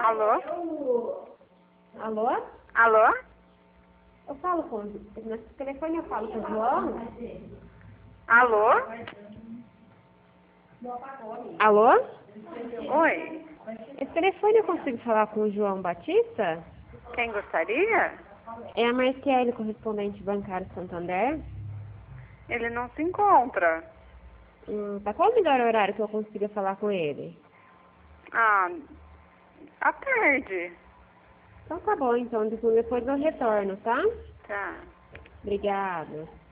Alô? Alô? Alô? Eu falo com... Nesse telefone eu falo com o João? Alô? Alô? Oi? Esse telefone eu consigo falar com o João Batista? Quem gostaria? É a Marciele, correspondente bancário Santander. Ele não se encontra. Tá qual o melhor horário que eu consiga falar com ele? Ah, à tarde. Então tá bom, então depois eu retorno, tá? Tá. Obrigada.